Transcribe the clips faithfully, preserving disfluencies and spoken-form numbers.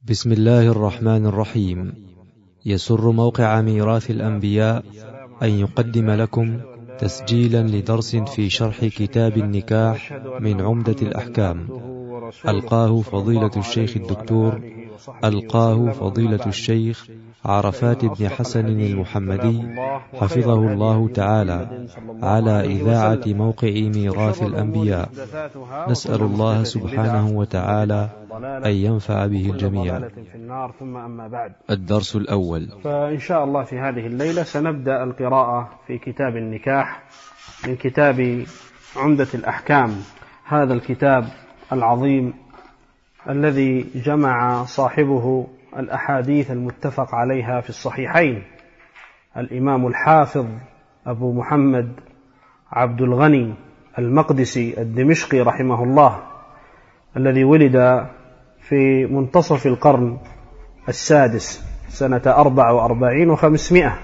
بسم الله الرحمن الرحيم. يسر موقع ميراث الأنبياء أن يقدم لكم تسجيلا لدرس في شرح كتاب النكاح من عمدة الأحكام، ألقاه فضيلة الشيخ الدكتور ألقاه فضيلة الشيخ عرفات بن حسن المحمدي حفظه الله تعالى على إذاعة موقع ميراث الأنبياء. نسأل الله سبحانه وتعالى أن ينفع به الجميع. الدرس الأول. فإن شاء الله في هذه الليلة سنبدأ القراءة في كتاب النكاح من كتاب عمدة الأحكام، هذا الكتاب العظيم الذي جمع صاحبه الأحاديث المتفق عليها في الصحيحين، الإمام الحافظ أبو محمد عبد الغني المقدسي الدمشقي رحمه الله، الذي ولد في منتصف القرن السادس سنة أربع وأربعين وخمسمائة،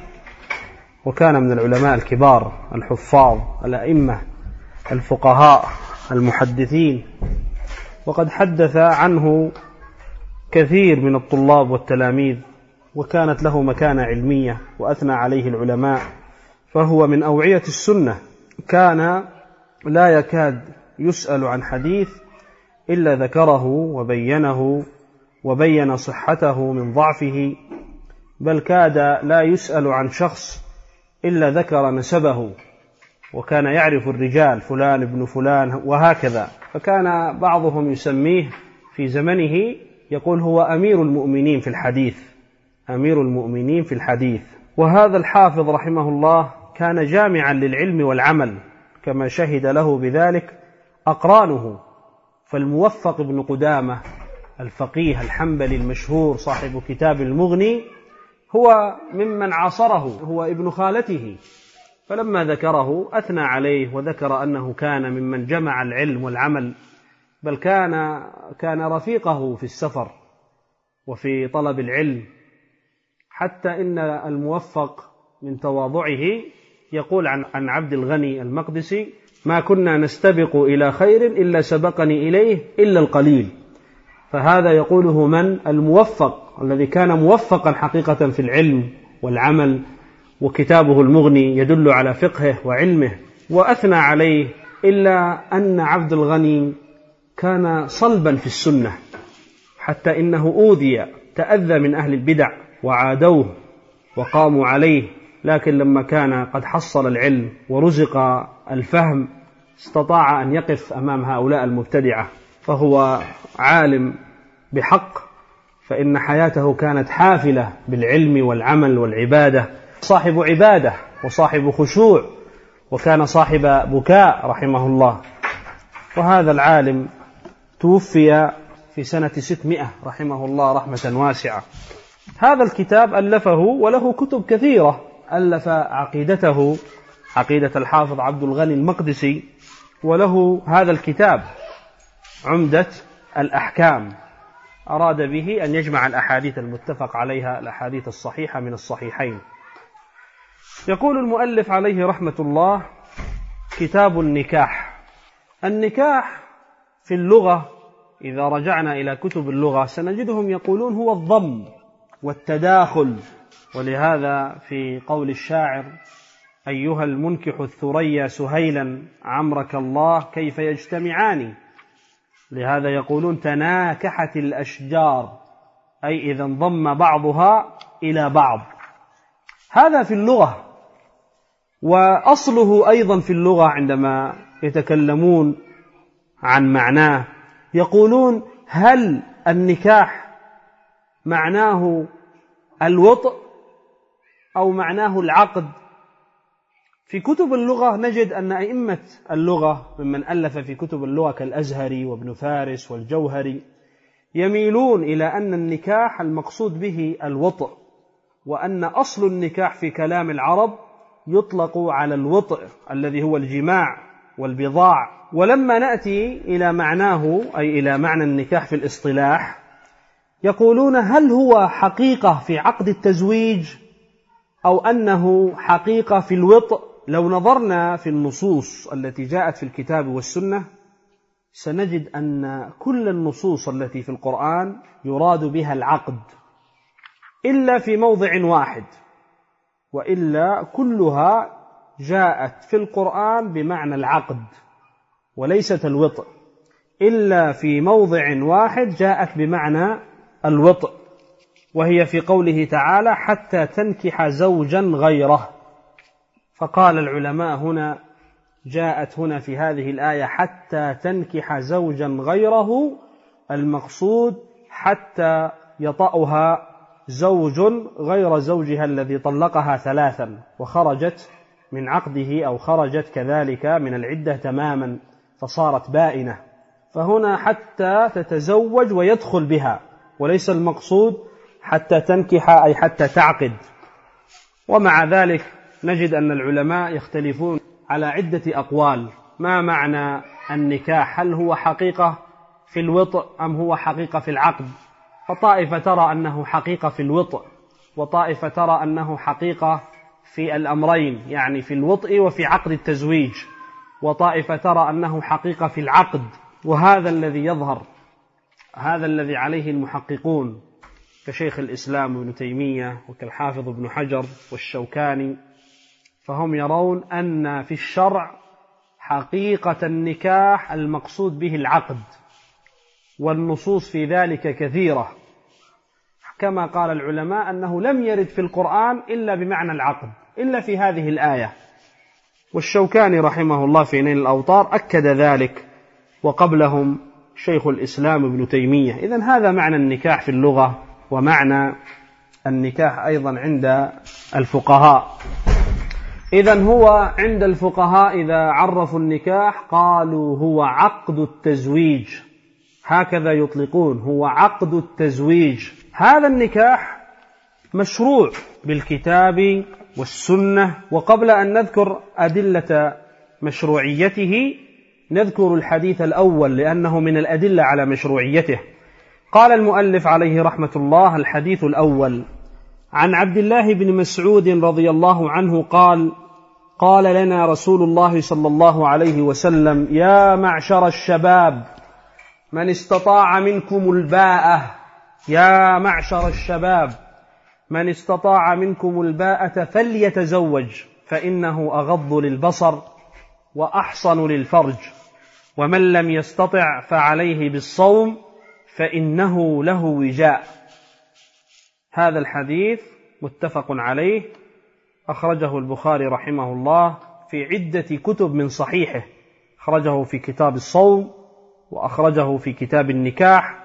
وكان من العلماء الكبار الحفاظ الأئمة الفقهاء المحدثين، وقد حدث عنه كثير من الطلاب والتلاميذ، وكانت له مكانة علمية وأثنى عليه العلماء، فهو من أوعية السنة. كان لا يكاد يسأل عن حديث إلا ذكره وبينه وبين صحته من ضعفه، بل كاد لا يسأل عن شخص إلا ذكر نسبه، وكان يعرف الرجال فلان ابن فلان وهكذا. فكان بعضهم يسميه في زمنه يقول هو أمير المؤمنين في الحديث، أمير المؤمنين في الحديث. وهذا الحافظ رحمه الله كان جامعا للعلم والعمل، كما شهد له بذلك أقرانه. فالموفق بن قدامة الفقيه الحنبلي المشهور صاحب كتاب المغني هو ممن عاصره، هو ابن خالته، فلما ذكره أثنى عليه وذكر أنه كان ممن جمع العلم والعمل، بل كان كان رفيقه في السفر وفي طلب العلم، حتى إن الموفق من تواضعه يقول عن عن عبد الغني المقدسي: ما كنا نستبق إلى خير إلا سبقني إليه إلا القليل. فهذا يقوله من؟ الموفق، الذي كان موفقا حقيقة في العلم والعمل، وكتابه المغني يدل على فقهه وعلمه، وأثنى عليه. إلا أن عبد الغني كان صلبا في السنة، حتى إنه أوذي تأذى من أهل البدع وعادوه وقاموا عليه، لكن لما كان قد حصل العلم ورزق الفهم استطاع أن يقف أمام هؤلاء المبتدعة، فهو عالم بحق، فإن حياته كانت حافلة بالعلم والعمل والعبادة، صاحب عبادة وصاحب خشوع، وكان صاحب بكاء رحمه الله. وهذا العالم توفي في سنة ستمائة رحمه الله رحمة واسعة. هذا الكتاب ألفه، وله كتب كثيرة، ألف عقيدته، عقيدة الحافظ عبد الغني المقدسي، وله هذا الكتاب عمدة الأحكام، أراد به أن يجمع الأحاديث المتفق عليها، الأحاديث الصحيحة من الصحيحين. يقول المؤلف عليه رحمة الله: كتاب النكاح. النكاح في اللغة إذا رجعنا إلى كتب اللغة سنجدهم يقولون هو الضم والتداخل، ولهذا في قول الشاعر: أيها المنكح الثريا سهيلا عمرك الله كيف يجتمعان، لهذا يقولون تناكحت الأشجار، أي إذا انضم بعضها إلى بعض. هذا في اللغة. وأصله أيضا في اللغة عندما يتكلمون عن معناه يقولون: هل النكاح معناه الوطء أو معناه العقد؟ في كتب اللغة نجد أن أئمة اللغة ممن ألف في كتب اللغة كالأزهري وابن فارس والجوهري يميلون إلى أن النكاح المقصود به الوطء، وأن أصل النكاح في كلام العرب يطلق على الوطء الذي هو الجماع والبضاع. ولما نأتي إلى معناه، أي إلى معنى النكاح في الاصطلاح، يقولون: هل هو حقيقة في عقد التزويج أو أنه حقيقة في الوطء؟ لو نظرنا في النصوص التي جاءت في الكتاب والسنة سنجد أن كل النصوص التي في القرآن يراد بها العقد إلا في موضع واحد، وإلا كلها جاءت في القرآن بمعنى العقد وليست الوطء، إلا في موضع واحد جاءت بمعنى الوطء، وهي في قوله تعالى حتى تنكح زوجا غيره. فقال العلماء هنا جاءت هنا في هذه الآية حتى تنكح زوجا غيره، المقصود حتى يطأها زوج غير زوجها الذي طلقها ثلاثا وخرجت من عقده أو خرجت كذلك من العدة تماما فصارت بائنة، فهنا حتى تتزوج ويدخل بها، وليس المقصود حتى تنكح أي حتى تعقد. ومع ذلك نجد أن العلماء يختلفون على عدة أقوال، ما معنى النكاح؟ هل هو حقيقة في الوطء أم هو حقيقة في العقد؟ فطائفة ترى أنه حقيقة في الوطء، وطائفة ترى أنه حقيقة في الأمرين، يعني في الوطء وفي عقد التزويج، وطائفة ترى أنه حقيقة في العقد. وهذا الذي يظهر، هذا الذي عليه المحققون كشيخ الإسلام ابن تيمية وكالحافظ ابن حجر والشوكاني، فهم يرون أن في الشرع حقيقة النكاح المقصود به العقد، والنصوص في ذلك كثيرة، كما قال العلماء أنه لم يرد في القرآن إلا بمعنى العقد إلا في هذه الآية. والشوكاني رحمه الله في نيل الأوطار أكد ذلك، وقبلهم شيخ الإسلام ابن تيمية. إذن هذا معنى النكاح في اللغة، ومعنى النكاح أيضا عند الفقهاء. إذن هو عند الفقهاء إذا عرفوا النكاح قالوا هو عقد التزويج، هكذا يطلقون، هو عقد التزويج. هذا النكاح مشروع بالكتاب والسنة. وقبل أن نذكر أدلة مشروعيته نذكر الحديث الأول لأنه من الأدلة على مشروعيته. قال المؤلف عليه رحمة الله: الحديث الأول عن عبد الله بن مسعود رضي الله عنه قال: قال لنا رسول الله صلى الله عليه وسلم: يا معشر الشباب من استطاع منكم الباءة، يا معشر الشباب من استطاع منكم الباءة فليتزوج، فإنه أغض للبصر وأحصن للفرج، ومن لم يستطع فعليه بالصوم فإنه له وجاء. هذا الحديث متفق عليه، أخرجه البخاري رحمه الله في عدة كتب من صحيحه، أخرجه في كتاب الصوم، وأخرجه في كتاب النكاح،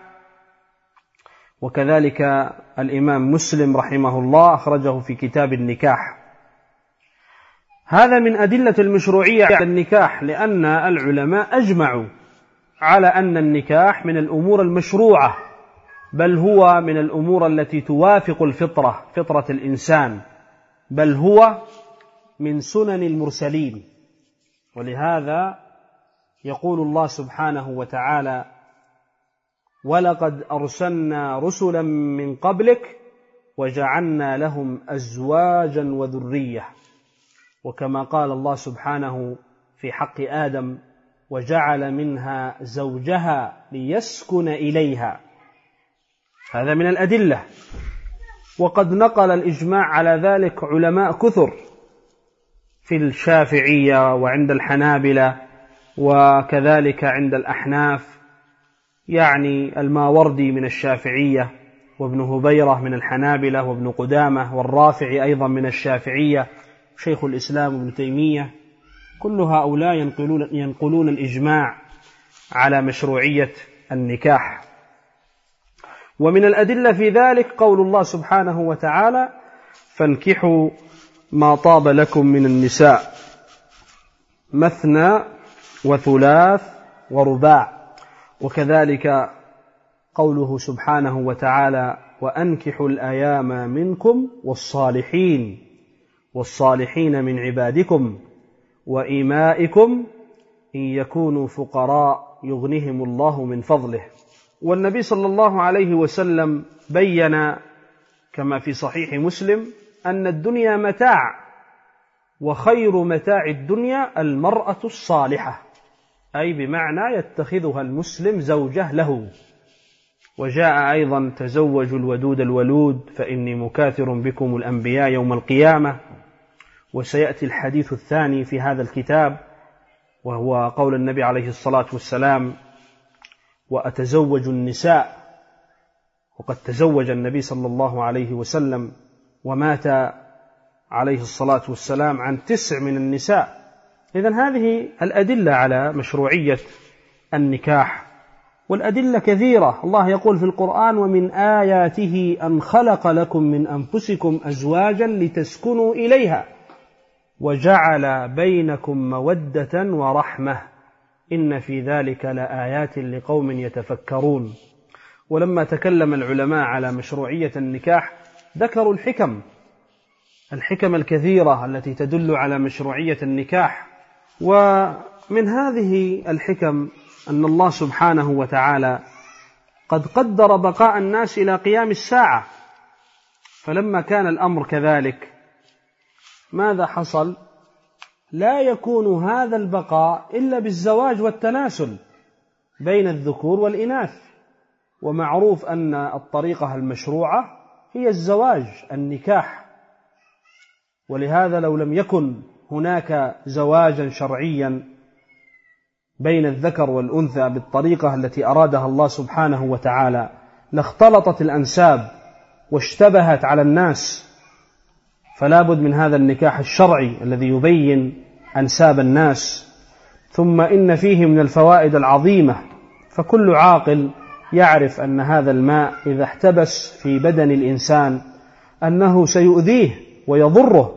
وكذلك الإمام مسلم رحمه الله أخرجه في كتاب النكاح. هذا من أدلة المشروعية على النكاح، لأن العلماء أجمعوا على أن النكاح من الأمور المشروعة، بل هو من الأمور التي توافق الفطرة، فطرة الإنسان، بل هو من سنن المرسلين. ولهذا يقول الله سبحانه وتعالى: ولقد أرسلنا رسلا من قبلك وجعلنا لهم أزواجا وذرية. وكما قال الله سبحانه في حق آدم: وجعل منها زوجها ليسكن إليها. هذا من الأدلة. وقد نقل الإجماع على ذلك علماء كثر في الشافعية وعند الحنابلة وكذلك عند الأحناف، يعني الماوردي من الشافعية، وابن هبيرة من الحنابلة، وابن قدامة والرافعي أيضا من الشافعية، شيخ الإسلام ابن تيمية، كل هؤلاء ينقلون, ينقلون الإجماع على مشروعية النكاح. ومن الأدلة في ذلك قول الله سبحانه وتعالى: فانكحوا ما طاب لكم من النساء مثنى وثلاث ورباع. وكذلك قوله سبحانه وتعالى: وأنكحوا الأيام منكم والصالحين والصالحين من عبادكم وإمائكم إن يكونوا فقراء يغنهم الله من فضله. والنبي صلى الله عليه وسلم بين كما في صحيح مسلم أن الدنيا متاع، وخير متاع الدنيا المرأة الصالحة، أي بمعنى يتخذها المسلم زوجة له. وجاء أيضا تزوجوا الودود الولود فإني مكاثر بكم الأنبياء يوم القيامة. وسيأتي الحديث الثاني في هذا الكتاب وهو قول النبي عليه الصلاة والسلام وأتزوج النساء، وقد تزوج النبي صلى الله عليه وسلم ومات عليه الصلاة والسلام عن تسع من النساء. إذن هذه الأدلة على مشروعية النكاح، والأدلة كثيرة. الله يقول في القرآن ومن آياته أن خلق لكم من أنفسكم أزواجا لتسكنوا إليها وجعل بينكم مودة ورحمة إن في ذلك لآيات لقوم يتفكرون. ولما تكلم العلماء على مشروعية النكاح ذكروا الحكم الحكم الكثيرة التي تدل على مشروعية النكاح. ومن هذه الحكم أن الله سبحانه وتعالى قد قدر بقاء الناس إلى قيام الساعة، فلما كان الأمر كذلك ماذا حصل؟ لا يكون هذا البقاء إلا بالزواج والتناسل بين الذكور والإناث، ومعروف أن الطريقة المشروعة هي الزواج النكاح. ولهذا لو لم يكن هناك زواجا شرعيا بين الذكر والأنثى بالطريقة التي أرادها الله سبحانه وتعالى لاختلطت الأنساب واشتبهت على الناس، فلا بد من هذا النكاح الشرعي الذي يبين أنساب الناس. ثم إن فيه من الفوائد العظيمة، فكل عاقل يعرف أن هذا الماء إذا احتبس في بدن الإنسان أنه سيؤذيه ويضره،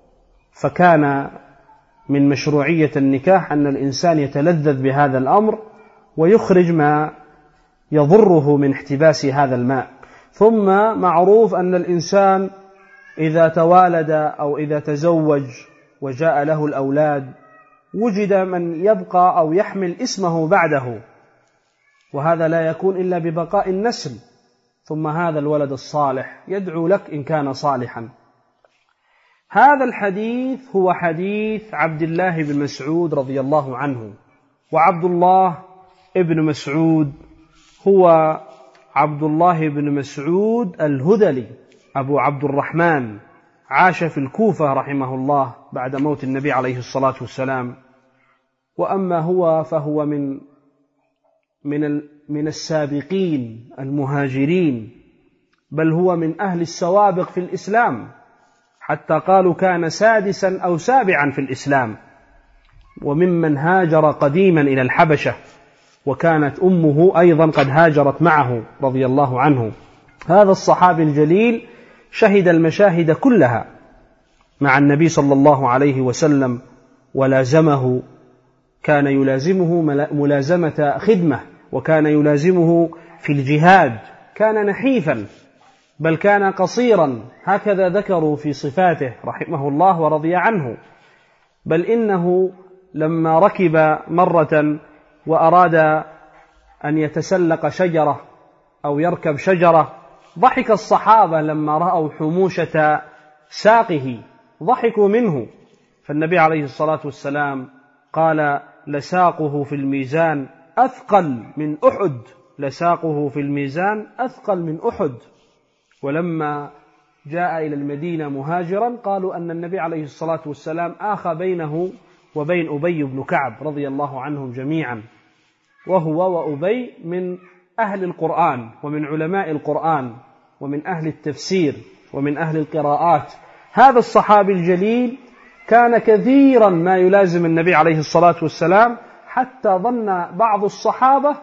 فكان من مشروعية النكاح أن الإنسان يتلذذ بهذا الأمر ويخرج ما يضره من احتباس هذا الماء. ثم معروف أن الإنسان إذا توالد أو إذا تزوج وجاء له الأولاد وجد من يبقى أو يحمل اسمه بعده، وهذا لا يكون إلا ببقاء النسل. ثم هذا الولد الصالح يدعو لك إن كان صالحا. هذا الحديث هو حديث عبد الله بن مسعود رضي الله عنه. وعبد الله ابن مسعود هو عبد الله بن مسعود الهذلي أبو عبد الرحمن، عاش في الكوفة رحمه الله بعد موت النبي عليه الصلاة والسلام. وأما هو فهو من من من السابقين المهاجرين، بل هو من أهل السوابق في الإسلام، حتى قالوا كان سادسا أو سابعا في الإسلام، وممن هاجر قديما إلى الحبشة، وكانت أمه أيضا قد هاجرت معه رضي الله عنه. هذا الصحابي الجليل شهد المشاهد كلها مع النبي صلى الله عليه وسلم ولازمه، كان يلازمه ملازمة خدمة، وكان يلازمه في الجهاد، كان نحيفا بل كان قصيرا، هكذا ذكروا في صفاته رحمه الله ورضي عنه. بل إنه لما ركب مرة وأراد أن يتسلق شجرة أو يركب شجرة ضحك الصحابة لما رأوا حموشة ساقه، ضحكوا منه. فالنبي عليه الصلاة والسلام قال لساقه في الميزان أثقل من أحد، لساقه في الميزان أثقل من أحد. ولما جاء إلى المدينة مهاجرا قالوا أن النبي عليه الصلاة والسلام آخى بينه وبين أبي بن كعب رضي الله عنهم جميعا، وهو وأبي من أهل القرآن ومن علماء القرآن ومن أهل التفسير ومن أهل القراءات. هذا الصحابي الجليل كان كثيرا ما يلازم النبي عليه الصلاة والسلام، حتى ظن بعض الصحابة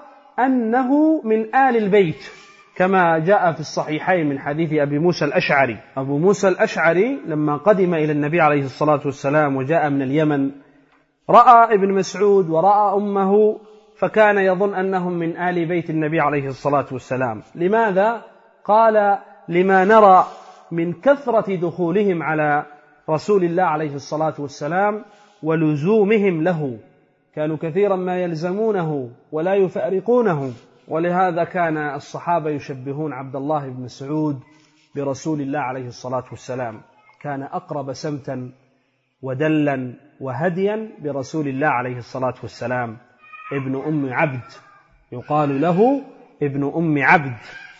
أنه من آل البيت، كما جاء في الصحيحين من حديث أبي موسى الأشعري. أبو موسى الأشعري لما قدم إلى النبي عليه الصلاة والسلام وجاء من اليمن رأى ابن مسعود ورأى أمه، فكان يظن أنهم من آل بيت النبي عليه الصلاة والسلام. لماذا؟ قال لما نرى من كثرة دخولهم على رسول الله عليه الصلاة والسلام ولزومهم له، كانوا كثيرا ما يلزمونه ولا يفارقونه. ولهذا كان الصحابة يشبهون عبد الله بن مسعود برسول الله عليه الصلاة والسلام، كان أقرب سمتا ودلا وهديا برسول الله عليه الصلاة والسلام. ابن أم عبد، يقال له ابن أم عبد،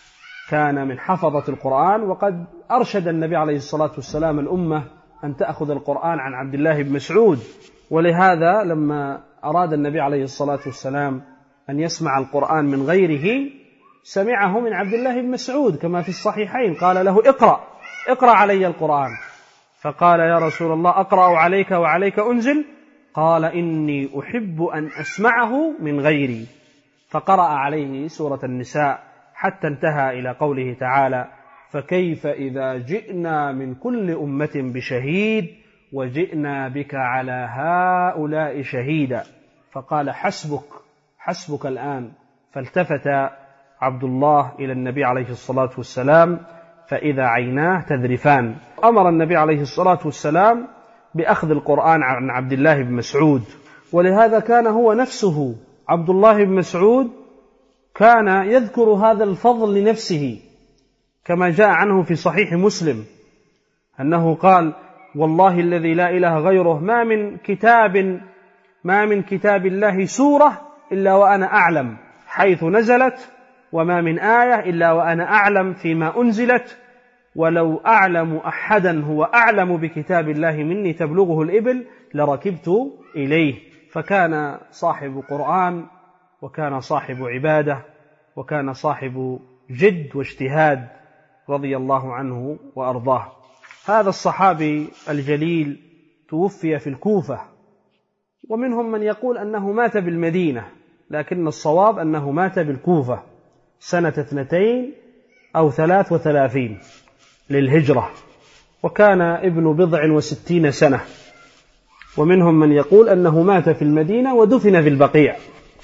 كان من حفظة القرآن، وقد أرشد النبي عليه الصلاة والسلام الأمة أن تأخذ القرآن عن عبد الله بن مسعود. ولهذا لما أراد النبي عليه الصلاة والسلام أن يسمع القرآن من غيره سمعه من عبد الله بن مسعود كما في الصحيحين، قال له اقرأ اقرأ علي القرآن، فقال يا رسول الله أقرأ عليك وعليك أنزل؟ قال إني أحب أن أسمعه من غيري، فقرأ عليه سورة النساء حتى انتهى إلى قوله تعالى فكيف إذا جئنا من كل أمة بشهيد وجئنا بك على هؤلاء شهيدا، فقال حسبك حسبك الآن. فالتفت عبد الله إلى النبي عليه الصلاة والسلام فإذا عيناه تذرفان. أمر النبي عليه الصلاة والسلام بأخذ القرآن عن عبد الله بن مسعود، ولهذا كان هو نفسه عبد الله بن مسعود كان يذكر هذا الفضل لنفسه، كما جاء عنه في صحيح مسلم أنه قال والله الذي لا إله غيره ما من كتاب ما من كتاب الله سورة إلا وأنا أعلم حيث نزلت، وما من آية إلا وأنا أعلم فيما أنزلت، ولو أعلم أحدا هو أعلم بكتاب الله مني تبلغه الإبل لركبت إليه. فكان صاحب قرآن، وكان صاحب عبادة، وكان صاحب جد واجتهاد رضي الله عنه وأرضاه. هذا الصحابي الجليل توفي في الكوفة، ومنهم من يقول أنه مات بالمدينة، لكن الصواب أنه مات بالكوفة سنة اثنتين أو ثلاث وثلاثين للهجرة، وكان ابن بضع وستين سنة. ومنهم من يقول أنه مات في المدينة ودفن في البقيع.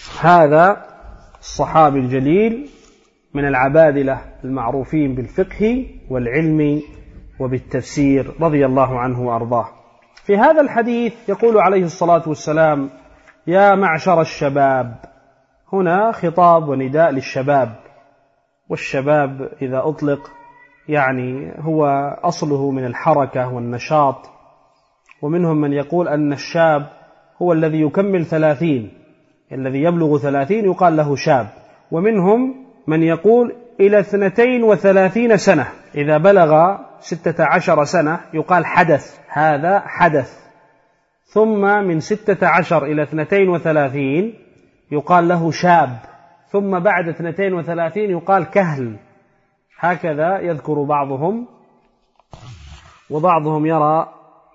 هذا الصحابي الجليل من العبادلة المعروفين بالفقه والعلم وبالتفسير رضي الله عنه وأرضاه. في هذا الحديث يقول عليه الصلاة والسلام يا معشر الشباب، هنا خطاب ونداء للشباب، والشباب إذا أطلق يعني هو أصله من الحركة والنشاط، ومنهم من يقول أن الشاب هو الذي يكمل ثلاثين، الذي يبلغ ثلاثين يقال له شاب، ومنهم من يقول إلى اثنتين وثلاثين سنة، إذا بلغ ستة عشر سنة يقال حدث، هذا حدث، ثم من ستة عشر إلى اثنتين وثلاثين يقال له شاب، ثم بعد اثنتين وثلاثين يقال كهل. هكذا يذكر بعضهم، وبعضهم يرى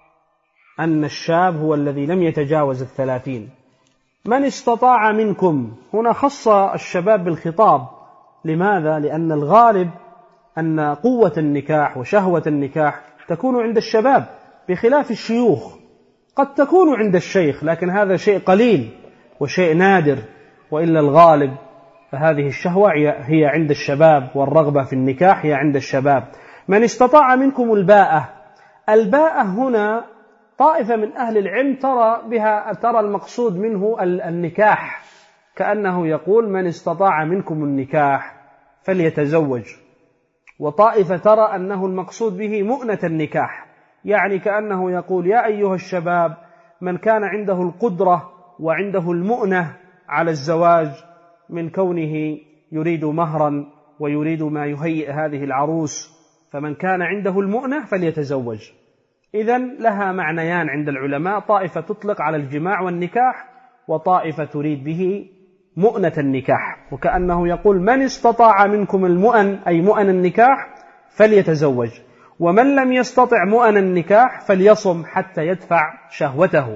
أن الشاب هو الذي لم يتجاوز الثلاثين. من استطاع منكم، هنا خص الشباب بالخطاب، لماذا؟ لأن الغالب أن قوة النكاح وشهوة النكاح تكون عند الشباب بخلاف الشيوخ، قد تكون عند الشيخ لكن هذا شيء قليل وشيء نادر، وإلا الغالب فهذه الشهوة هي عند الشباب، والرغبة في النكاح هي عند الشباب. من استطاع منكم الباءة، الباءة هنا طائفة من أهل العلم ترى بها ترى المقصود منه النكاح، كأنه يقول من استطاع منكم النكاح فليتزوج، وطائفة ترى أنه المقصود به مؤنة النكاح، يعني كأنه يقول يا أيها الشباب من كان عنده القدرة وعنده المؤنة على الزواج من كونه يريد مهرا ويريد ما يهيئ هذه العروس، فمن كان عنده المؤنة فليتزوج. إذن لها معنيان عند العلماء، طائفة تطلق على الجماع والنكاح، وطائفة تريد به مؤنة النكاح، وكأنه يقول من استطاع منكم المؤن أي مؤن النكاح فليتزوج، ومن لم يستطع مؤن النكاح فليصم حتى يدفع شهوته.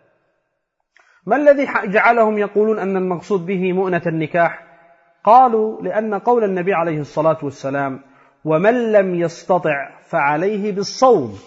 ما الذي جعلهم يقولون أن المقصود به مؤنة النكاح؟ قالوا لأن قول النبي عليه الصلاة والسلام ومن لم يستطع فعليه بالصوم،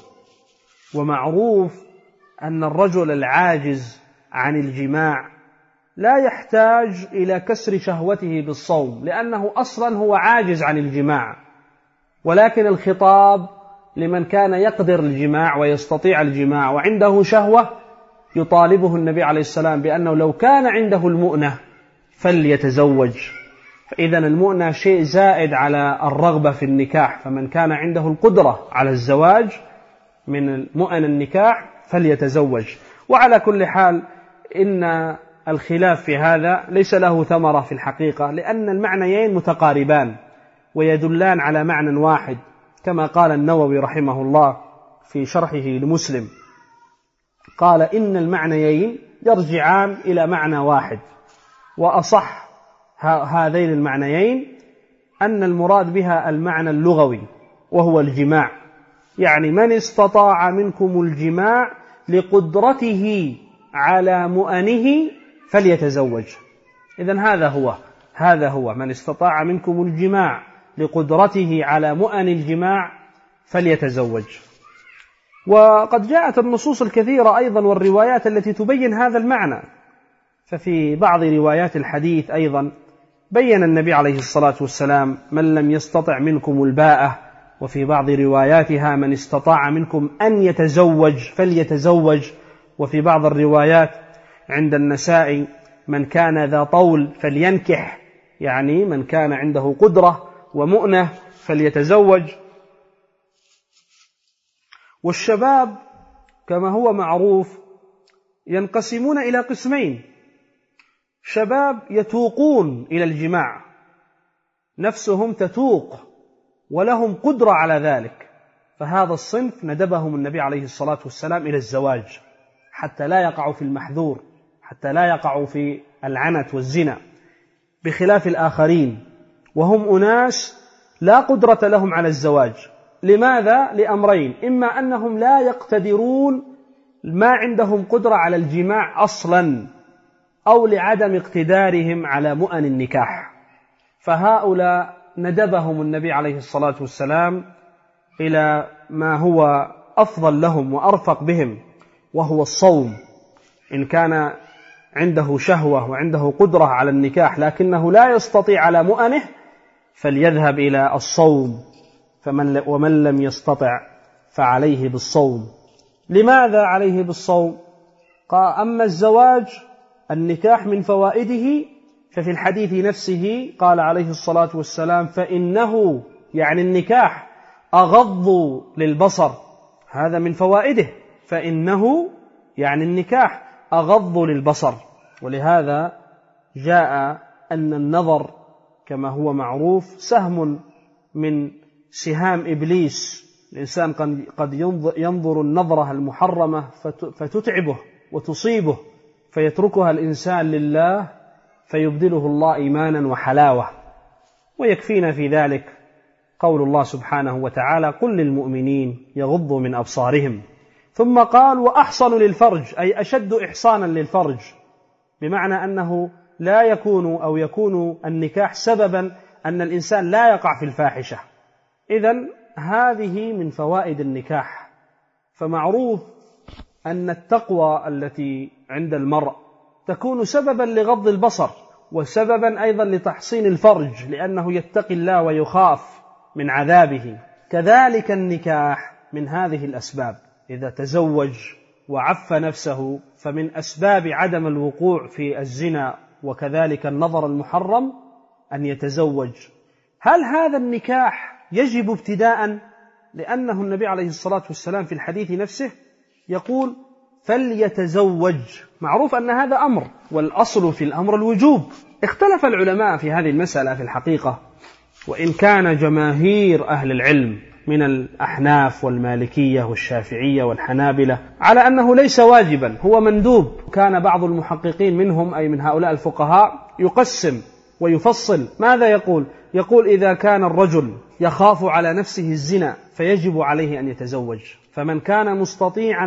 ومعروف أن الرجل العاجز عن الجماع لا يحتاج إلى كسر شهوته بالصوم، لأنه أصلا هو عاجز عن الجماع، ولكن الخطاب لمن كان يقدر الجماع ويستطيع الجماع وعنده شهوة، يطالبه النبي عليه السلام بأنه لو كان عنده المؤنة فليتزوج. فإذا المؤنة شيء زائد على الرغبة في النكاح، فمن كان عنده القدرة على الزواج من مؤن النكاح فليتزوج. وعلى كل حال إن الخلاف في هذا ليس له ثمرة في الحقيقة، لأن المعنيين متقاربان ويدلان على معنى واحد، كما قال النووي رحمه الله في شرحه لمسلم، قال إن المعنيين يرجعان إلى معنى واحد، وأصح هذين المعنيين أن المراد بها المعنى اللغوي وهو الجماع، يعني من استطاع منكم الجماع لقدرته على مؤنه فليتزوج. إذن هذا هو هذا هو من استطاع منكم الجماع لقدرته على مؤن الجماع فليتزوج. وقد جاءت النصوص الكثيرة أيضا والروايات التي تبين هذا المعنى، ففي بعض روايات الحديث أيضا بين النبي عليه الصلاة والسلام من لم يستطع منكم الباءة، وفي بعض رواياتها من استطاع منكم أن يتزوج فليتزوج، وفي بعض الروايات عند النسائي من كان ذا طول فلينكح، يعني من كان عنده قدرة ومؤنة فليتزوج. والشباب كما هو معروف ينقسمون إلى قسمين: شباب يتوقون إلى الجماع، نفسهم تتوق ولهم قدرة على ذلك، فهذا الصنف ندبهم النبي عليه الصلاة والسلام إلى الزواج حتى لا يقعوا في المحذور، حتى لا يقعوا في العنت والزنا، بخلاف الآخرين وهم أناس لا قدرة لهم على الزواج. لماذا؟ لأمرين: إما أنهم لا يقتدرون، ما عندهم قدرة على الجماع أصلا، أو لعدم اقتدارهم على مؤن النكاح، فهؤلاء ندبهم النبي عليه الصلاة والسلام إلى ما هو أفضل لهم وأرفق بهم، وهو الصوم. إن كان عنده شهوة وعنده قدرة على النكاح لكنه لا يستطيع على مؤنه فليذهب إلى الصوم، فمن ومن لم يستطع فعليه بالصوم. لماذا عليه بالصوم؟ قال: أما الزواج النكاح من فوائده ففي الحديث نفسه قال عليه الصلاة والسلام: فإنه يعني النكاح أغض للبصر، هذا من فوائده، فإنه يعني النكاح أغض للبصر. ولهذا جاء أن النظر كما هو معروف سهم من سهام إبليس، الإنسان قد ينظر النظرة المحرمة فتتعبه وتصيبه فيتركها الإنسان لله فيبدله الله إيمانا وحلاوة. ويكفينا في ذلك قول الله سبحانه وتعالى: قل للمؤمنين يغضوا من أبصارهم. ثم قال: وأحصن للفرج، أي أشد إحصانا للفرج، بمعنى أنه لا يكون أو يكون النكاح سببا أن الإنسان لا يقع في الفاحشة. إذن هذه من فوائد النكاح. فمعروف أن التقوى التي عند المرء تكون سببا لغض البصر، وسببا أيضا لتحصين الفرج، لأنه يتقي الله ويخاف من عذابه. كذلك النكاح من هذه الأسباب، إذا تزوج وعف نفسه فمن أسباب عدم الوقوع في الزنا وكذلك النظر المحرم أن يتزوج. هل هذا النكاح يجب ابتداء؟ لأنه النبي عليه الصلاة والسلام في الحديث نفسه يقول: فليتزوج. معروف أن هذا أمر، والأصل في الأمر الوجوب. اختلف العلماء في هذه المسألة في الحقيقة، وإن كان جماهير أهل العلم من الأحناف والمالكية والشافعية والحنابلة على أنه ليس واجبا، هو مندوب. كان بعض المحققين منهم أي من هؤلاء الفقهاء يقسم ويفصل. ماذا يقول؟ يقول: إذا كان الرجل يخاف على نفسه الزنا فيجب عليه أن يتزوج، فمن كان مستطيعا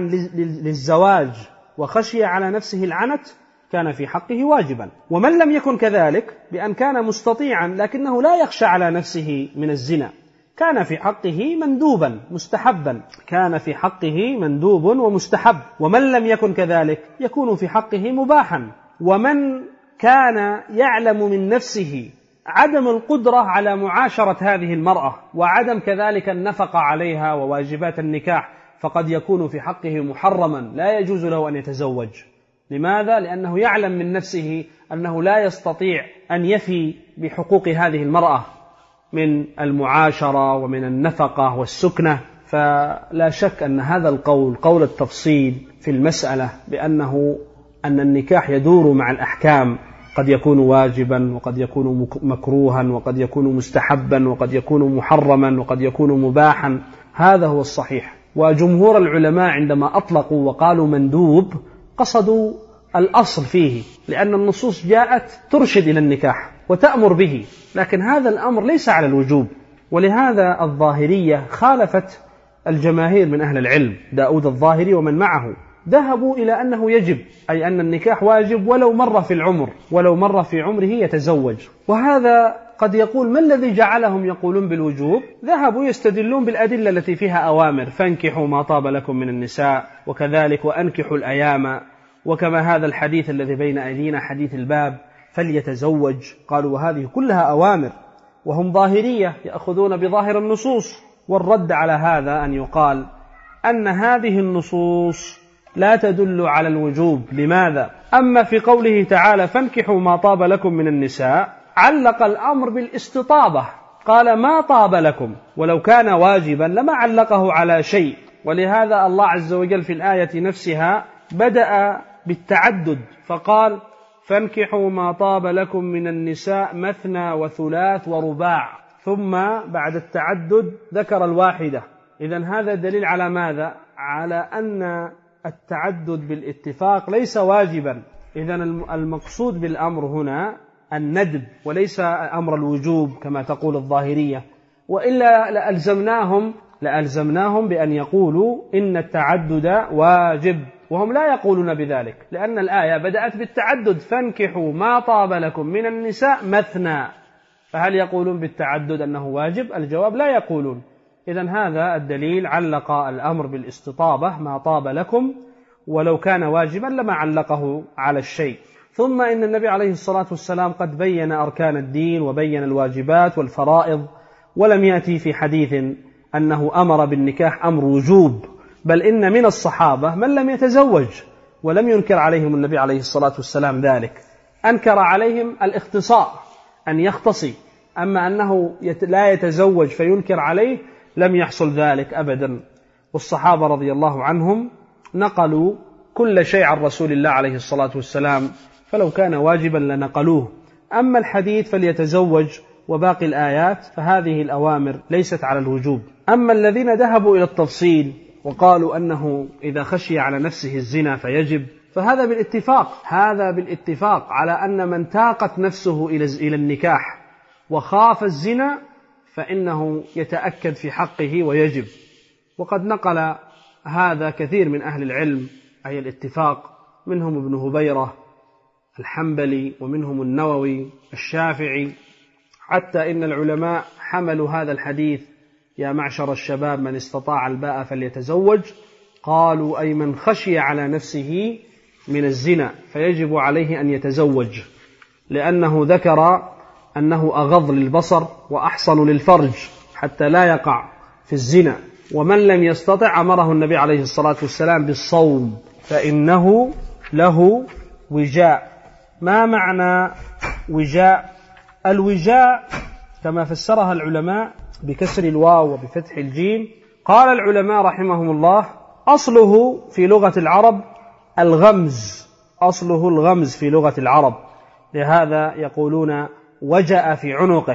للزواج وخشي على نفسه العنت كان في حقه واجبا. ومن لم يكن كذلك، بأن كان مستطيعا لكنه لا يخشى على نفسه من الزنا، كان في حقه مندوبا مستحبا، كان في حقه مندوب ومستحب. ومن لم يكن كذلك يكون في حقه مباحا. ومن كان يعلم من نفسه عدم القدرة على معاشرة هذه المرأة وعدم كذلك النفقة عليها وواجبات النكاح فقد يكون في حقه محرما، لا يجوز له أن يتزوج. لماذا؟ لأنه يعلم من نفسه أنه لا يستطيع أن يفي بحقوق هذه المرأة من المعاشرة ومن النفقة والسكنة. فلا شك أن هذا القول قول التفصيل في المسألة بأنه أن النكاح يدور مع الأحكام، قد يكون واجبا وقد يكون مكروها وقد يكون مستحبا وقد يكون محرما وقد يكون مباحا، هذا هو الصحيح. وجمهور العلماء عندما أطلقوا وقالوا مندوب قصدوا الأصل فيه، لأن النصوص جاءت ترشد إلى النكاح وتأمر به، لكن هذا الأمر ليس على الوجوب. ولهذا الظاهرية خالفت الجماهير من أهل العلم، داود الظاهري ومن معه ذهبوا إلى أنه يجب، أي أن النكاح واجب ولو مر في العمر، ولو مر في عمره يتزوج. وهذا قد يقول ما الذي جعلهم يقولون بالوجوب؟ ذهبوا يستدلون بالأدلة التي فيها أوامر، فانكحوا ما طاب لكم من النساء، وكذلك وأنكحوا الأيام، وكما هذا الحديث الذي بين أيدينا حديث الباب فليتزوج. قالوا وهذه كلها أوامر، وهم ظاهرية يأخذون بظاهر النصوص. والرد على هذا أن يقال أن هذه النصوص لا تدل على الوجوب. لماذا؟ أما في قوله تعالى فانكحوا ما طاب لكم من النساء علق الأمر بالاستطابة، قال ما طاب لكم، ولو كان واجبا لما علقه على شيء. ولهذا الله عز وجل في الآية نفسها بدأ بالتعدد فقال فانكحوا ما طاب لكم من النساء مثنى وثلاث ورباع، ثم بعد التعدد ذكر الواحدة. إذن هذا دليل على ماذا؟ على أن التعدد بالاتفاق ليس واجبا. إذن المقصود بالأمر هنا الندب وليس أمر الوجوب كما تقول الظاهرية، وإلا لألزمناهم, لألزمناهم بأن يقولوا إن التعدد واجب، وهم لا يقولون بذلك، لأن الآية بدأت بالتعدد فانكحوا ما طاب لكم من النساء مثنى، فهل يقولون بالتعدد أنه واجب؟ الجواب لا يقولون. إذن هذا الدليل علق الأمر بالاستطابة ما طاب لكم، ولو كان واجبا لما علقه على الشيء. ثم إن النبي عليه الصلاة والسلام قد بين أركان الدين وبين الواجبات والفرائض، ولم يأتي في حديث أنه أمر بالنكاح أمر وجوب، بل إن من الصحابة من لم يتزوج ولم ينكر عليهم النبي عليه الصلاة والسلام ذلك، أنكر عليهم الاختصاء أن يختصي، أما أنه لا يتزوج فينكر عليه لم يحصل ذلك أبدا. والصحابة رضي الله عنهم نقلوا كل شيء عن رسول الله عليه الصلاة والسلام، فلو كان واجبا لنقلوه. أما الحديث فليتزوج وباقي الآيات فهذه الأوامر ليست على الوجوب. أما الذين ذهبوا إلى التفصيل وقالوا أنه إذا خشي على نفسه الزنا فيجب، فهذا بالاتفاق، هذا بالاتفاق على أن من تاقت نفسه إلى النكاح وخاف الزنا فإنه يتأكد في حقه ويجب. وقد نقل هذا كثير من أهل العلم، أي الاتفاق، منهم ابن هبيرة الحنبلي ومنهم النووي الشافعي، حتى إن العلماء حملوا هذا الحديث يا معشر الشباب من استطاع الباء فليتزوج، قالوا أي من خشي على نفسه من الزنا فيجب عليه أن يتزوج، لأنه ذكر أنه أغض للبصر وأحصن للفرج حتى لا يقع في الزنا. ومن لم يستطع أمره النبي عليه الصلاة والسلام بالصوم فإنه له وجاء. ما معنى وجاء؟ الوجاء كما فسرها العلماء بكسر الواو وبفتح الجيم، قال العلماء رحمهم الله أصله في لغة العرب الغمز، أصله الغمز في لغة العرب، لهذا يقولون وجاء في عنقه.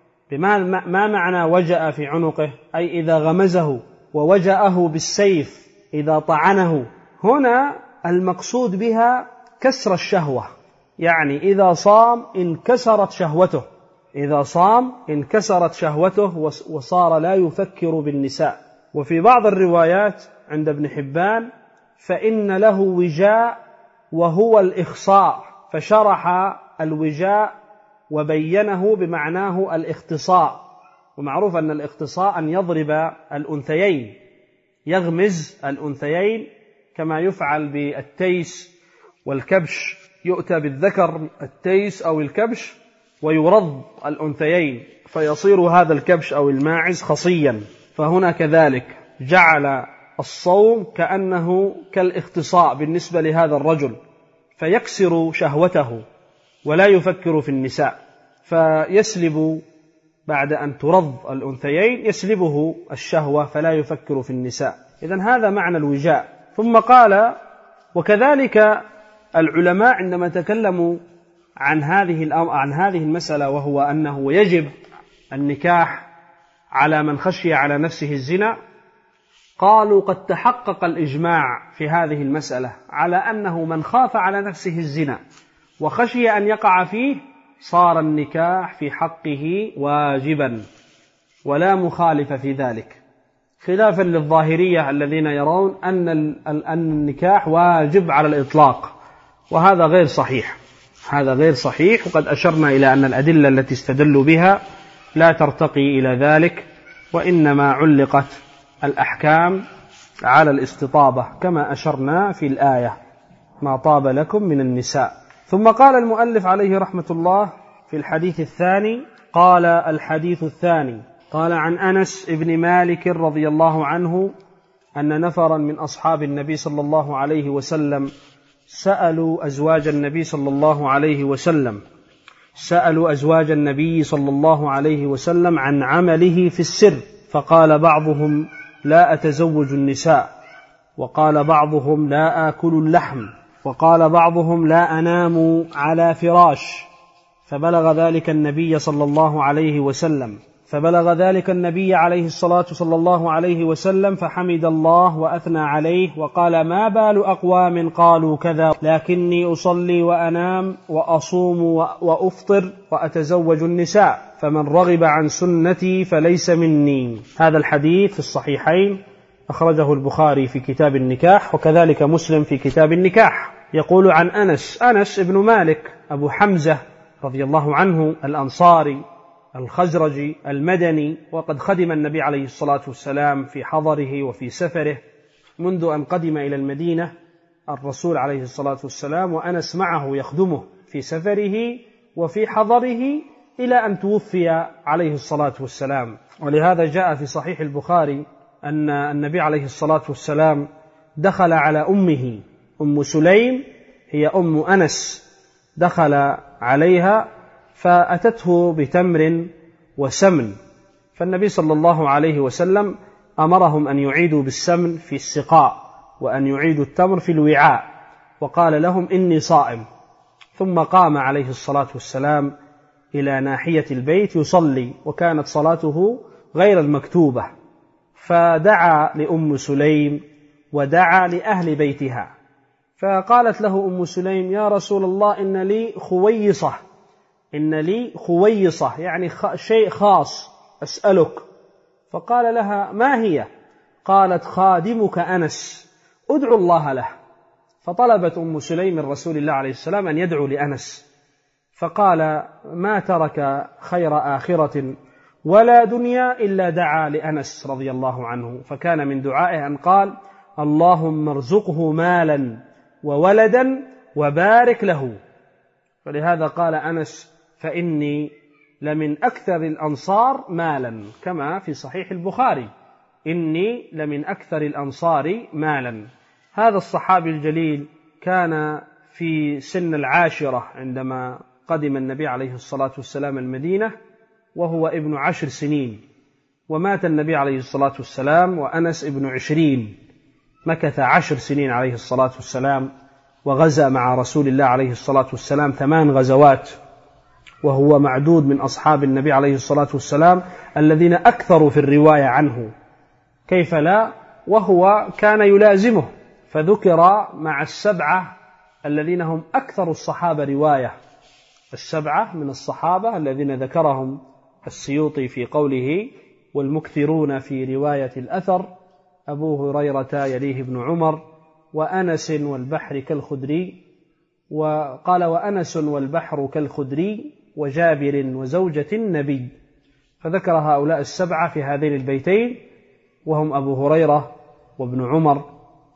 ما معنى وجاء في عنقه؟ أي إذا غمزه، ووجاءه بالسيف إذا طعنه. هنا المقصود بها كسر الشهوة، يعني إذا صام انكسرت شهوته، إذا صام انكسرت شهوته وصار لا يفكر بالنساء. وفي بعض الروايات عند ابن حبان فإن له وجاء وهو الإخصاء، فشرح الوجاء وبينه بمعناه الاختصاء. ومعروف أن الاختصاء أن يضرب الأنثيين، يغمز الأنثيين كما يفعل بالتيس والكبش، يؤتى بالذكر التيس أو الكبش ويرض الأنثيين فيصير هذا الكبش أو الماعز خصيا. فهنا كذلك جعل الصوم كأنه كالاختصاء بالنسبة لهذا الرجل، فيكسر شهوته ولا يفكر في النساء، فيسلب بعد أن ترض الأنثيين يسلبه الشهوة فلا يفكر في النساء. إذن هذا معنى الوجاء. ثم قال وكذلك العلماء عندما تكلموا عن هذه عن هذه المسألة، وهو أنه يجب النكاح على من خشي على نفسه الزنا، قالوا قد تحقق الإجماع في هذه المسألة على أنه من خاف على نفسه الزنا وخشي أن يقع فيه صار النكاح في حقه واجبا ولا مخالف في ذلك، خلافا للظاهرية الذين يرون أن أن النكاح واجب على الإطلاق، وهذا غير صحيح. هذا غير صحيح، وقد أشرنا إلى أن الأدلة التي استدلوا بها لا ترتقي إلى ذلك، وإنما علقت الأحكام على الاستطابة كما أشرنا في الآية: ما طاب لكم من النساء. ثم قال المؤلف عليه رحمة الله في الحديث الثاني، قال الحديث الثاني قال عن أنس بن مالك رضي الله عنه أن نفرا من أصحاب النبي صلى الله عليه وسلم سألوا أزواج النبي صلى الله عليه وسلم سألوا أزواج النبي صلى الله عليه وسلم عن عمله في السر، فقال بعضهم: لا أتزوج النساء، وقال بعضهم: لا آكل اللحم، وقال بعضهم: لا أنام على فراش. فبلغ ذلك النبي صلى الله عليه وسلم فبلغ ذلك النبي عليه الصلاة صلى الله عليه وسلم فحمد الله وأثنى عليه وقال: ما بال أقوام قالوا كذا، لكني أصلي وأنام وأصوم وأفطر وأتزوج النساء، فمن رغب عن سنتي فليس مني. هذا الحديث في الصحيحين، أخرجه البخاري في كتاب النكاح، وكذلك مسلم في كتاب النكاح. يقول عن أنس أنس ابن مالك أبو حمزة رضي الله عنه الأنصاري الخزرجي المدني، وقد خدم النبي عليه الصلاة والسلام في حضره وفي سفره منذ أن قدم إلى المدينة الرسول عليه الصلاة والسلام، وأنس معه يخدمه في سفره وفي حضره إلى أن توفي عليه الصلاة والسلام. ولهذا جاء في صحيح البخاري أن النبي عليه الصلاة والسلام دخل على أمه أم سليم، هي أم أنس، دخل عليها فأتته بتمر وسمن، فالنبي صلى الله عليه وسلم أمرهم أن يعيدوا بالسمن في السقاء وأن يعيدوا التمر في الوعاء، وقال لهم: إني صائم. ثم قام عليه الصلاة والسلام إلى ناحية البيت يصلي، وكانت صلاته غير المكتوبة، فدعا لأم سليم ودعا لأهل بيتها، فقالت له أم سليم: يا رسول الله، إن لي خويصة إن لي خويصة يعني شيء خاص أسألك. فقال لها: ما هي؟ قالت: خادمك أنس، أدعو الله له. فطلبت أم سليم من رسول الله عليه السلام أن يدعو لأنس، فقال: ما ترك خير آخرة ولا دنيا إلا دعا لأنس رضي الله عنه، فكان من دعائه أن قال: اللهم ارزقه مالا وولدا وبارك له. فلهذا قال أنس: فإني لمن أكثر الأنصار مالا، كما في صحيح البخاري: إني لمن أكثر الأنصار مالا. هذا الصحابي الجليل كان في سن العاشرة عندما قدم النبي عليه الصلاة والسلام المدينة، وهو ابن عشر سنين، ومات النبي عليه الصلاة والسلام وأنس ابن عشرين، مكث عشر سنين عليه الصلاة والسلام، وغزا مع رسول الله عليه الصلاة والسلام ثمان غزوات، وهو معدود من أصحاب النبي عليه الصلاة والسلام الذين أكثروا في الرواية عنه، كيف لا، وهو كان يلازمه، فذكر مع السبعة الذين هم أكثر الصحابة رواية، السبعة من الصحابة الذين ذكرهم السيوطي في قوله: والمكثرون في رواية الأثر أبو هريرة يليه ابن عمر وأنس والبحر كالخدري، وقال: وأنس والبحر كالخدري وجابر وزوجة النبي، فذكر هؤلاء السبعة في هذين البيتين، وهم أبو هريرة وابن عمر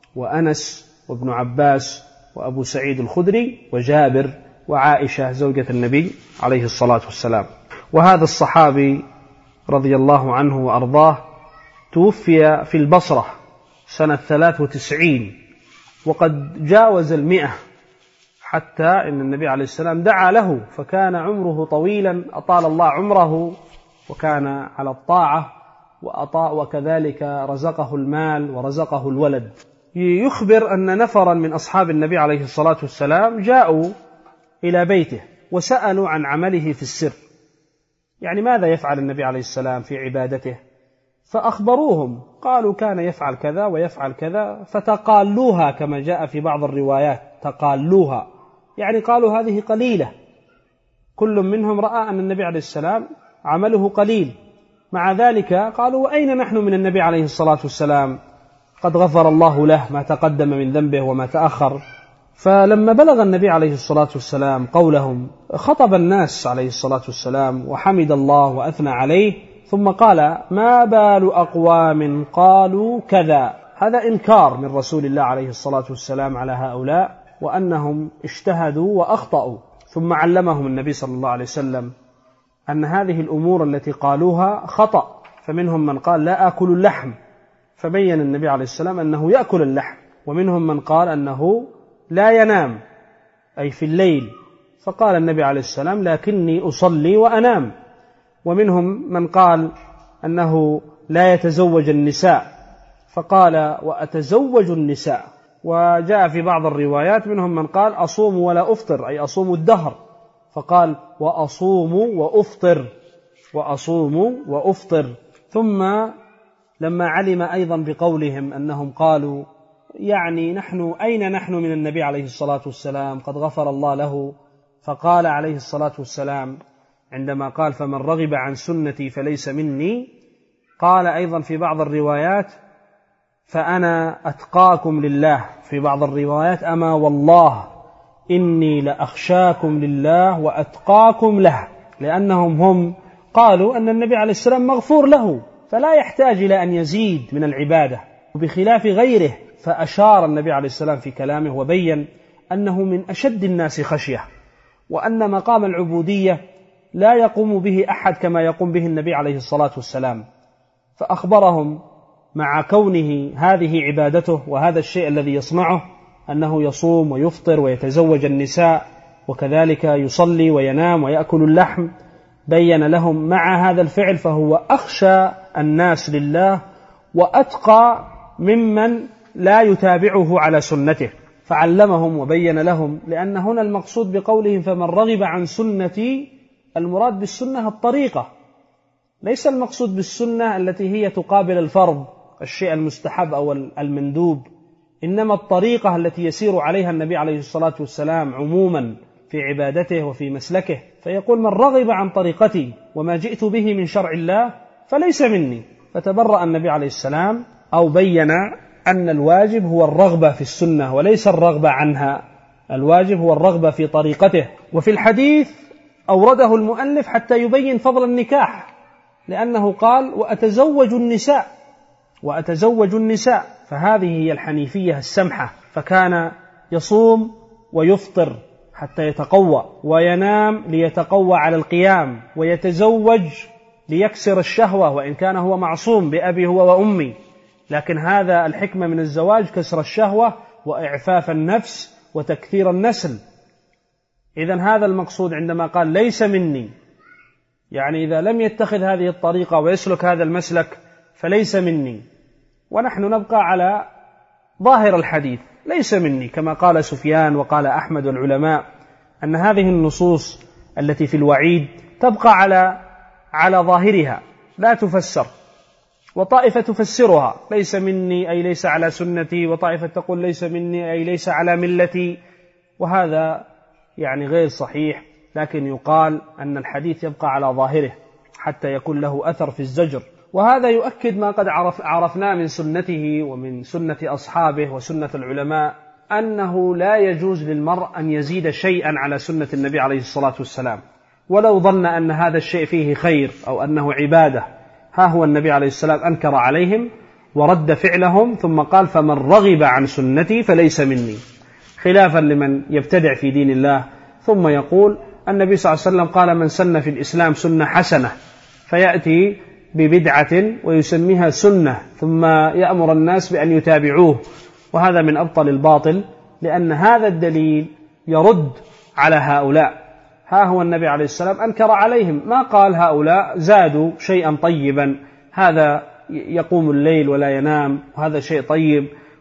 وأنس وابن عباس وأبو سعيد الخدري وجابر وعائشة زوجة النبي عليه الصلاة والسلام. وهذا الصحابي رضي الله عنه وأرضاه توفي في البصرة سنة ثلاث وتسعين، وقد جاوز المئة، حتى إن النبي عليه السلام دعا له، فكان عمره طويلا، أطال الله عمره، وكان على الطاعة وأطاع، وكذلك رزقه المال ورزقه الولد. يخبر أن نفرا من أصحاب النبي عليه الصلاة والسلام جاءوا إلى بيته وسألوا عن عمله في السر، يعني ماذا يفعل النبي عليه السلام في عبادته، فأخبروهم قالوا كان يفعل كذا ويفعل كذا، فتقالوها كما جاء في بعض الروايات، تقالوها يعني قالوا هذه قليلة، كل منهم رأى أن النبي عليه السلام عمله قليل، مع ذلك قالوا وأين نحن من النبي عليه الصلاة والسلام، قد غفر الله له ما تقدم من ذنبه وما تأخر. فلما بلغ النبي عليه الصلاة والسلام قولهم خطب الناس عليه الصلاة والسلام وحمد الله وأثنى عليه، ثم قال ما بال أقوام قالوا كذا. هذا إنكار من رسول الله عليه الصلاة والسلام على هؤلاء وأنهم اجتهدوا وأخطأوا. ثم علمهم النبي صلى الله عليه وسلم أن هذه الأمور التي قالوها خطأ، فمنهم من قال لا آكل اللحم، فبين النبي عليه السلام أنه يأكل اللحم، ومنهم من قال أنه لا ينام أي في الليل، فقال النبي عليه السلام لكني أصلي وأنام، ومنهم من قال أنه لا يتزوج النساء، فقال وأتزوج النساء. وجاء في بعض الروايات منهم من قال أصوم ولا أفطر أي أصوم الدهر، فقال وأصوم وأفطر وأصوم وأفطر. ثم لما علم أيضا بقولهم أنهم قالوا يعني نحن أين نحن من النبي عليه الصلاة والسلام قد غفر الله له، فقال عليه الصلاة والسلام عندما قال فمن رغب عن سنتي فليس مني، قال أيضا في بعض الروايات فأنا أتقاكم لله، في بعض الروايات أما والله إني لأخشاكم لله وأتقاكم له، لأنهم هم قالوا أن النبي عليه السلام مغفور له فلا يحتاج إلى أن يزيد من العبادة بخلاف غيره. فأشار النبي عليه السلام في كلامه وبين أنه من أشد الناس خشية، وأن مقام العبودية لا يقوم به أحد كما يقوم به النبي عليه الصلاة والسلام. فأخبرهم مع كونه هذه عبادته وهذا الشيء الذي يصنعه أنه يصوم ويفطر ويتزوج النساء وكذلك يصلي وينام ويأكل اللحم، بين لهم مع هذا الفعل فهو أخشى الناس لله وأتقى ممن لا يتابعه على سنته. فعلمهم وبين لهم، لأن هنا المقصود بقولهم فمن رغب عن سنتي المراد بالسنة الطريقة، ليس المقصود بالسنة التي هي تقابل الفرض الشيء المستحب أو المندوب، إنما الطريقة التي يسير عليها النبي عليه الصلاة والسلام عموما في عبادته وفي مسلكه. فيقول من رغب عن طريقتي وما جئت به من شرع الله فليس مني. فتبرأ النبي عليه السلام أو بين أن الواجب هو الرغبة في السنة وليس الرغبة عنها، الواجب هو الرغبة في طريقته. وفي الحديث أورده المؤلف حتى يبين فضل النكاح، لأنه قال وأتزوج النساء وأتزوج النساء، فهذه هي الحنيفية السمحة. فكان يصوم ويفطر حتى يتقوى، وينام ليتقوى على القيام، ويتزوج ليكسر الشهوة وإن كان هو معصوم بأبي هو وأمي، لكن هذا الحكمة من الزواج كسر الشهوة وإعفاف النفس وتكثير النسل. إذن هذا المقصود عندما قال ليس مني، يعني إذا لم يتخذ هذه الطريقة ويسلك هذا المسلك فليس مني. ونحن نبقى على ظاهر الحديث ليس مني، كما قال سفيان وقال أحمد والعلماء أن هذه النصوص التي في الوعيد تبقى على على ظاهرها لا تفسر، وطائفة تفسرها ليس مني أي ليس على سنتي، وطائفة تقول ليس مني أي ليس على ملتي، وهذا يعني غير صحيح. لكن يقال أن الحديث يبقى على ظاهره حتى يكون له أثر في الزجر، وهذا يؤكد ما قد عرف عرفناه من سنته ومن سنة أصحابه وسنة العلماء، أنه لا يجوز للمرء أن يزيد شيئا على سنة النبي عليه الصلاة والسلام ولو ظن أن هذا الشيء فيه خير أو أنه عبادة. ها هو النبي عليه السلام أنكر عليهم ورد فعلهم ثم قال فمن رغب عن سنتي فليس مني، خلافا لمن يبتدع في دين الله ثم يقول النبي صلى الله عليه وسلم قال من سن في الإسلام سنة حسنة، فيأتي ببدعة ويسميها سنة ثم يأمر الناس بأن يتابعوه، وهذا من أبطل الباطل، لأن هذا الدليل يرد على هؤلاء. ها هو النبي عليه السلام أنكر عليهم، ما قال هؤلاء زادوا شيئا طيبا، هذا يقوم الليل ولا ينام وهذا شيء طيب،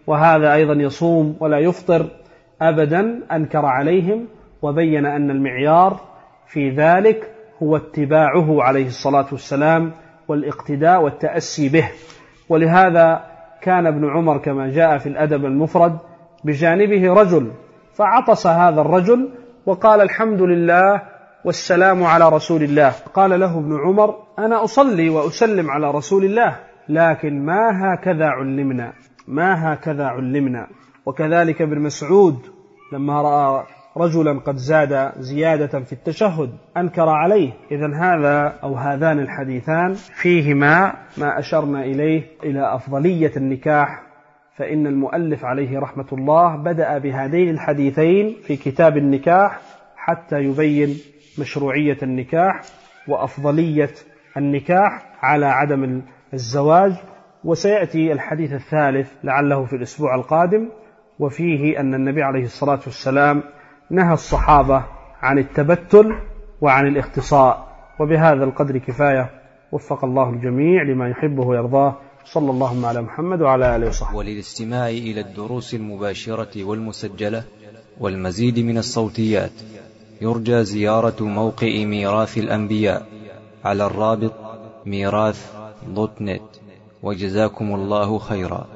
وهذا أيضا يصوم ولا يفطر أبدا، أنكر عليهم وبين أن المعيار في ذلك هو اتباعه عليه الصلاة والسلام والاقتداء والتأسي به. ولهذا كان ابن عمر كما جاء في الأدب المفرد بجانبه رجل فعطس هذا الرجل وقال الحمد لله والسلام على رسول الله. قال له ابن عمر أنا أصلي وأسلم على رسول الله، لكن ما هكذا علمنا، ما هكذا علمنا. وكذلك ابن مسعود لما رأى رجلا قد زاد زيادة في التشهد أنكر عليه. إذن هذا أو هذان الحديثان فيهما ما أشرنا إليه إلى أفضلية النكاح، فإن المؤلف عليه رحمة الله بدأ بهذين الحديثين في كتاب النكاح حتى يبين مشروعية النكاح وأفضلية النكاح على عدم الزواج. وسيأتي الحديث الثالث لعله في الأسبوع القادم، وفيه أن النبي عليه الصلاة والسلام نهى الصحابة عن التبتل وعن الاختصاء. وبهذا القدر كفاية، وفق الله الجميع لما يحبه ويرضاه. صلى الله على محمد وعلى آله وصحبه. وللاستماع إلى الدروس المباشرة والمسجلة والمزيد من الصوتيات يرجى زيارة موقع ميراث الأنبياء على الرابط ميراث دوت نت. وجزاكم الله خيرا.